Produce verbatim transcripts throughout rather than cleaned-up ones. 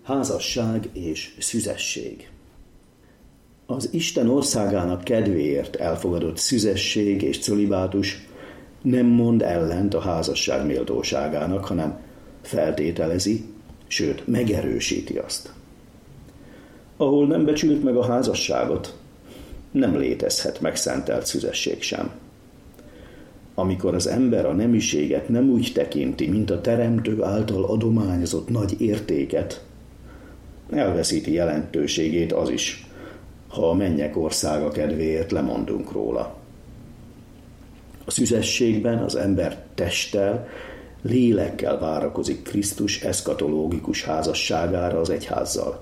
Házasság és szüzesség. Az Isten országának kedvéért elfogadott szüzesség és cölibátus nem mond ellent a házasság méltóságának, hanem feltételezi, sőt megerősíti azt. Ahol nem becsült meg a házasságot, nem létezhet megszentelt szüzesség sem. Amikor az ember a nemiséget nem úgy tekinti, mint a teremtő által adományozott nagy értéket, elveszíti jelentőségét az is, ha a mennyek országa kedvéért lemondunk róla. A szüzességben az ember testtel, lélekkel várakozik Krisztus eszkatológikus házasságára az egyházzal.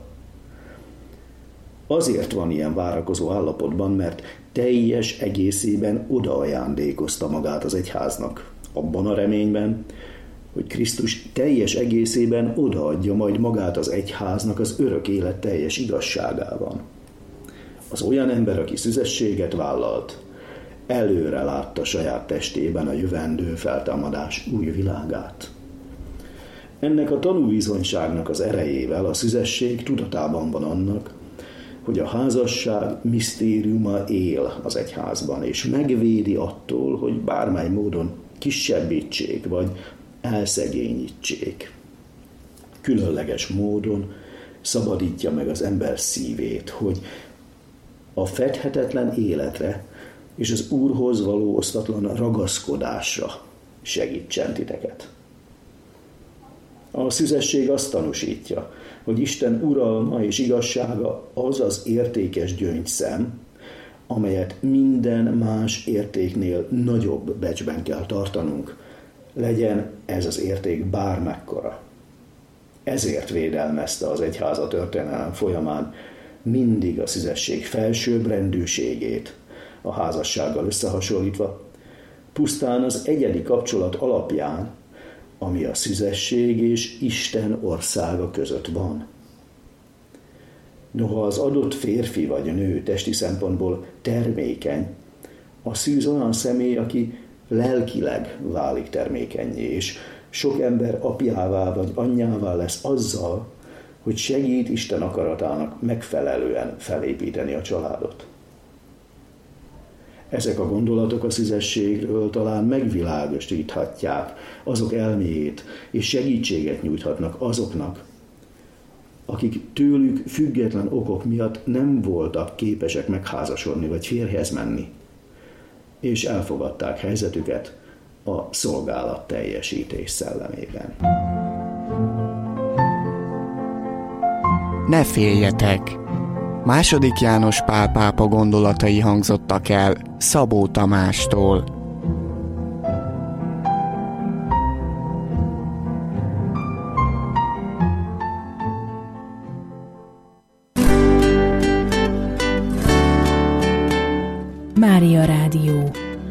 Azért van ilyen várakozó állapotban, mert teljes egészében odaajándékozta magát az egyháznak, abban a reményben, hogy Krisztus teljes egészében odaadja majd magát az egyháznak az örök élet teljes igazságában. Az olyan ember, aki szüzességet vállalt, előre látta saját testében a jövendő feltámadás új világát. Ennek a tanúbizonyságnak az erejével a szüzesség tudatában van annak, hogy a házasság misztériuma él az egyházban, és megvédi attól, hogy bármely módon kisebbítsék, vagy elszegényítsék. Különleges módon szabadítja meg az ember szívét, hogy a fedhetetlen életre és az Úrhoz való osztatlan ragaszkodásra segítsen titeket. A szüzesség azt tanúsítja, hogy Isten uralma és igazsága az az értékes gyöngyszem, amelyet minden más értéknél nagyobb becsben kell tartanunk, legyen ez az érték bármekkora. Ezért védelmezte az egyház a történelem folyamán mindig a szüzesség felsőbbrendűségét, a házassággal összehasonlítva, pusztán az egyedi kapcsolat alapján, ami a szüzesség és Isten országa között van. Noha az adott férfi vagy nő testi szempontból termékeny, a szűz olyan személy, aki lelkileg válik termékennyé, és sok ember apjává vagy anyjává lesz azzal, hogy segít Isten akaratának megfelelően felépíteni a családot. Ezek a gondolatok a szüzességről talán megvilágosíthatják azok elméjét, és segítséget nyújthatnak azoknak, akik tőlük független okok miatt nem voltak képesek megházasodni vagy férjhez menni, és elfogadták helyzetüket a szolgálat teljesítés szellemében. Ne féljetek! Második János Pál pápa gondolatai hangzottak el Szabó Tamástól. Mária Rádió.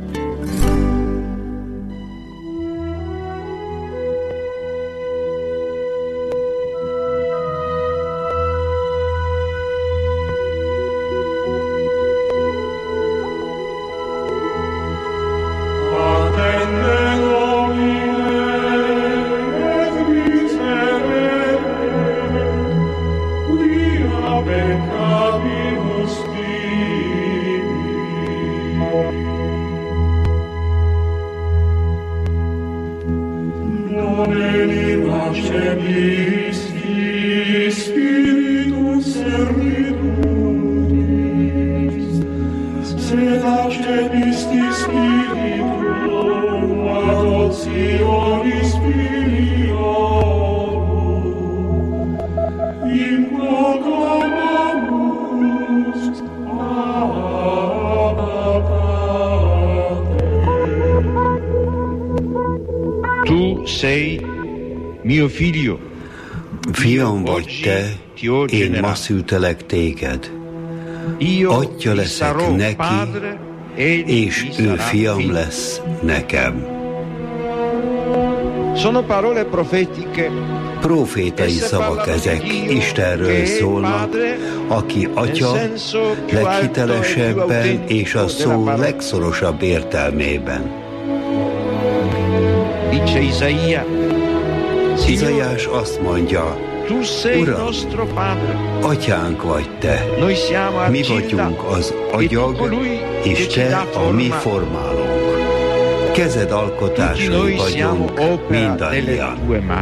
Fiam vagy te, én ma szültelek téged. Atya leszek neki, és ő fiam lesz nekem. Profétai szavak ezek, Istenről szólnak, aki atya leghitelesebben és a szó legszorosabb értelmében. Izaiás azt mondja, Uram, atyánk vagy te, mi vagyunk az agyag, és te a mi formálónk. Kezed alkotásai vagyunk mindannyian.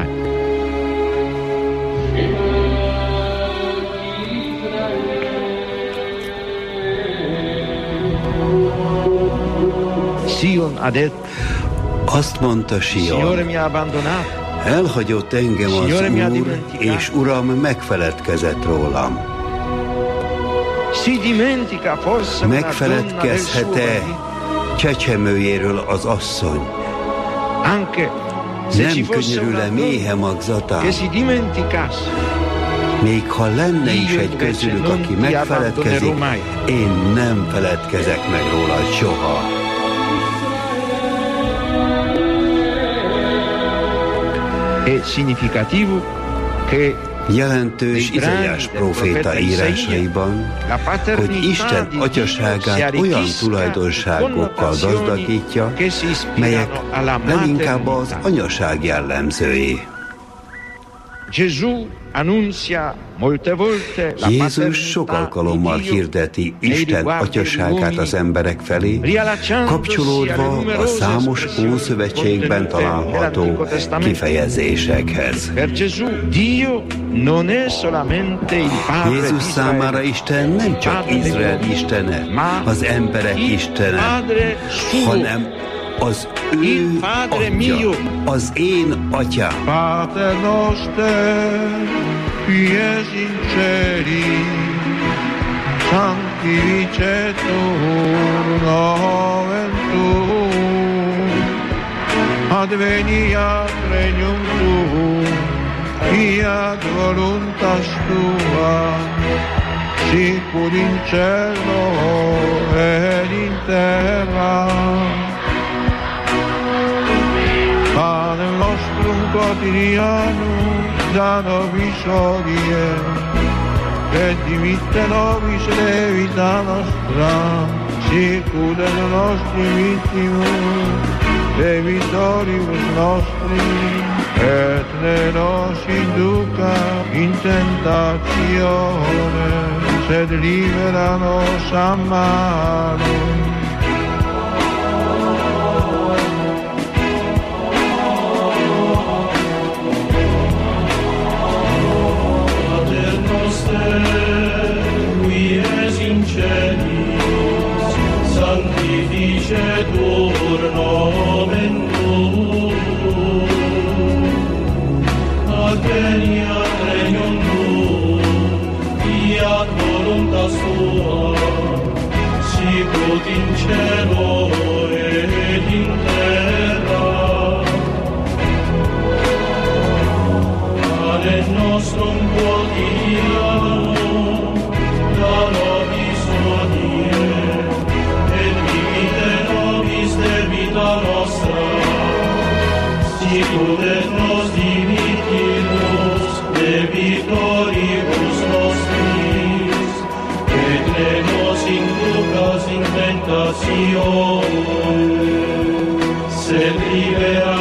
Azt mondta Sion, elhagyott engem az Úr, és Uram megfeledkezett rólam. Megfeledkezhet-e csecsemőjéről az asszony? Nem könyörül-e méhe magzatán? Még ha lenne is egy közülük, aki megfeledkezik, én nem feledkezek meg róla soha. Jelentős Izaiás próféta írásaiban, hogy Isten atyaságát olyan tulajdonságokkal gazdagítja, melyek leginkább az anyaság jellemzői. Jézus sok alkalommal hirdeti Isten atyaságát az emberek felé, kapcsolódva a számos Ószövetségben található kifejezésekhez. Jézus számára Isten nem csak Izrael istene, az emberek istene, hanem az ő atya, az én atyám. Pater noster, qui es in celi, sanctificetur nomen tuum, adveniat regnum tuum, fiat voluntas tua, sicur in cielo ed in terra. Panem nostrum quotidianum da nobis hodie, et dimitte nobis levita nostra, sicur et nostri vittimus, debitoribus nostri, et ne nos induca in tentatione, sed libera nos a malo. Qui es in celis, sanctificetur nomen tuum, adveniat regnum tuum, fiat voluntas tua, sicut in cielo et in terra. Panem nostrum quotidianum da nobis hodie, et dimitte nobis debita nostra, sicut et nos dimittimus debitoribus nostris, et ne nos inducas in tentatione, sed libera